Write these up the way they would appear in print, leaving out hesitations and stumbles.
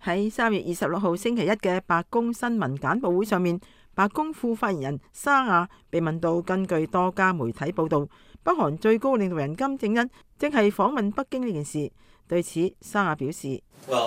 喺3月26號星期一嘅白宮新聞簡報會上面，白宮副發言人沙亞被問到，根據多家媒體報道，北韓最高領導人金正恩正係訪問北京呢件事。對此，沙亞表示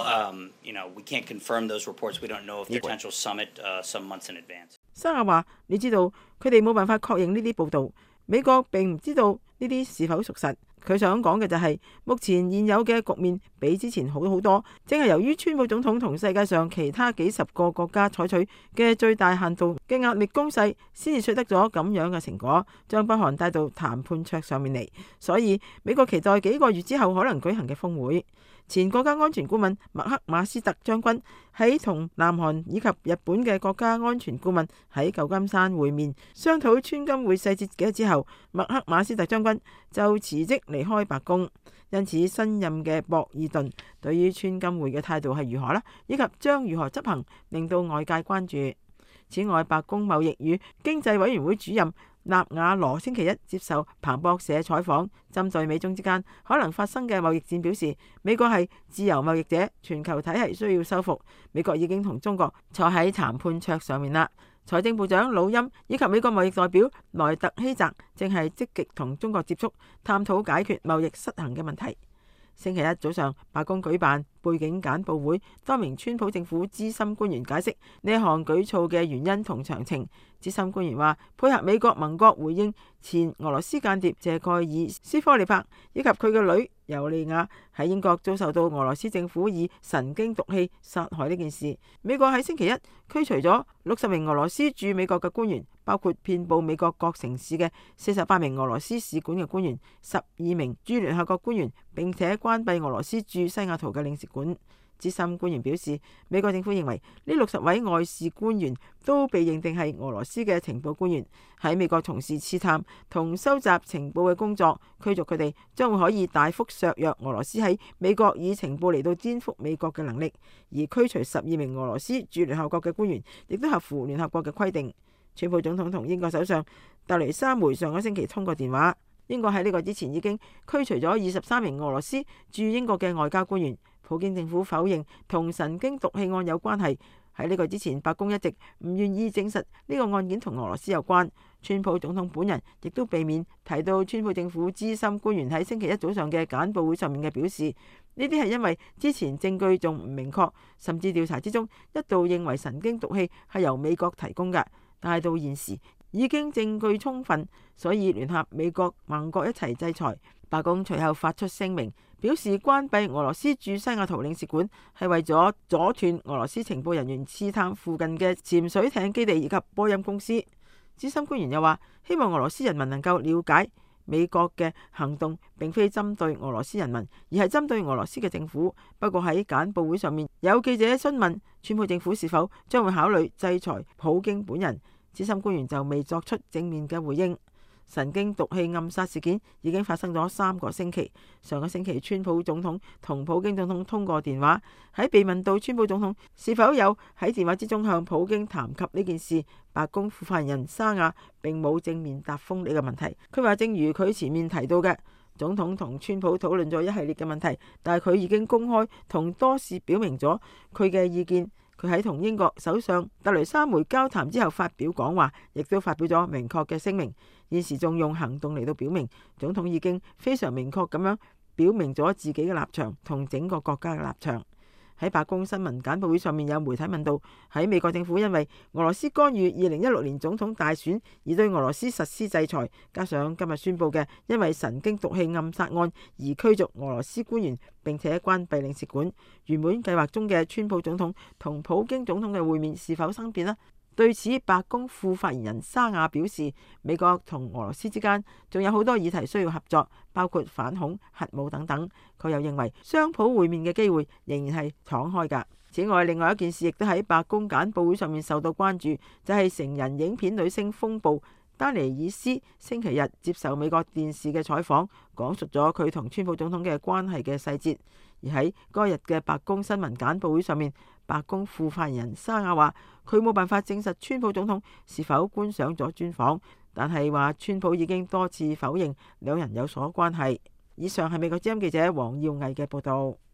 ：we can't confirm those reports. We don't know of potential summit some months in advance. 沙亞話：你知道佢哋冇辦法確認呢啲報道，美國並唔知道呢啲是否屬實。佢想講嘅就係，目前現有嘅局面比之前好好多，正係由於川普總統同世界上其他幾十個國家採取嘅最大限度嘅壓力攻勢，先至取得咗咁樣嘅成果，將北韓帶到談判桌上面嚟。所以美國期待幾個月之後可能舉行嘅峰會。前國家安全顧問麥克馬斯特將軍喺同南韓以及日本嘅國家安全顧問喺舊金山會面，商討川金會細節幾日之後，麥克馬斯特將軍就辭職離開白宮。因此新任嘅博爾頓對於川金會嘅態度係如何呢？以及將如何執行，令到外界關注。此外，白宮貿易與經濟委員會主任納瓦羅星期一接受彭博社採訪，針對美中之間可能發生嘅貿易戰表示，美國係自由貿易者，全球體系需要修復，美國已經同中國坐喺談判桌上面啦。財政部長魯欽以及美國貿易代表萊特希澤正係積極同中國接觸，探討解決貿易失衡嘅問題。星期一早上，白宮舉辦背景簡報會，多名川普政府資深官員解釋呢一項舉措嘅原因同詳情。資深官員話，配合美國盟國回應前俄羅斯間諜謝蓋爾斯科利帕以及佢嘅女尤利亞喺英國遭受到俄羅斯政府以神經毒氣殺害呢件事，美國喺星期一驅除咗60名俄羅斯駐美國嘅官員，包括遍佈美國各城市嘅48名俄羅斯使館嘅官員、12名駐聯合國官員，並且關閉俄羅斯駐西雅圖嘅領事館。資深官員表示，美國政府認為呢60位外事官員都被認定係俄羅斯嘅情報官員，喺美國從事刺探同收集情報嘅工作，驅逐佢哋將會可以大幅削弱俄羅斯喺美國以情報嚟到顛覆美國嘅能力。而驅除12名俄羅斯駐聯合國嘅官員，亦都合乎聯合國嘅規定。川普總統同英國首相特雷莎梅上個星期通過電話，英國喺呢個之前已經驅除咗23名俄羅斯駐英國嘅外交官員。普京政府否認同神經毒氣案有關係。喺呢個之前，白宮一直唔願意證實呢個案件同俄羅斯有關。川普總統本人亦都避免提到川普政府資深官員喺星期一早上嘅簡報會上面嘅表示，呢啲係因為之前證據仲唔明確，甚至調查之中一度認為神經毒氣係由美國提供嘅，但係到現時已經證據充分，所以聯合美國盟國一齊制裁。白宮隨後發出聲明，表示關閉俄羅斯駐西雅圖領事館係為咗阻斷俄羅斯情報人員刺探附近嘅潛水艇基地以及波音公司。資深官員又話，希望俄羅斯人民能夠了解美國嘅行動並非針對俄羅斯人民，而係針對俄羅斯嘅政府。不過喺簡報會上面，有記者詢問川普政府是否將會考慮制裁普京本人，資深官員就未作出正面嘅回應。神經毒氣暗殺事件已經發生咗3個星期。上個星期，川普總統同普京總統通過電話。喺被問到川普總統是否有喺電話之中向普京談及呢件事，白宮副發言人沙亞並冇正面答覆呢個問題。佢話，正如佢前面提到嘅，總統同川普討論咗一系列嘅問題，但係佢已經公開同多次表明咗佢嘅意見。佢喺同英國首相特雷莎梅交談之後發表講話，亦都發表咗明確嘅聲明。現時仲用行動嚟到表明，總統已經非常明確咁樣表明咗自己嘅立場同整個國家嘅立場。喺白宮新聞簡報會上面，有媒體問到，喺美國政府因為俄羅斯干預2016年總統大選而對俄羅斯實施制裁，加上今日宣布嘅因為神經毒氣暗殺案而驅逐俄羅斯官員並且關閉領事館，原本計劃中嘅川普總統同普京總統嘅會面是否生變呢？對此，白宮副發言人沙亞表示，美國同俄羅斯之間仲有好多議題需要合作，包括反恐、核武等等。佢又認為雙普會面嘅機會仍然係敞開㗎。此外，另外一件事亦都喺白宮簡報會上面受到關注，就係成人影片女星風暴丹尼爾斯星期日接受美國電視嘅採訪，講述咗佢同川普總統嘅關係嘅細節。而喺嗰日嘅白宮新聞簡報會上面，白宮副發言人沙亞話，佢冇辦法證實川普總統是否觀賞咗專訪，但係話川普已經多次否認兩人有所關係。以上係美國之音記者黃耀毅嘅報道。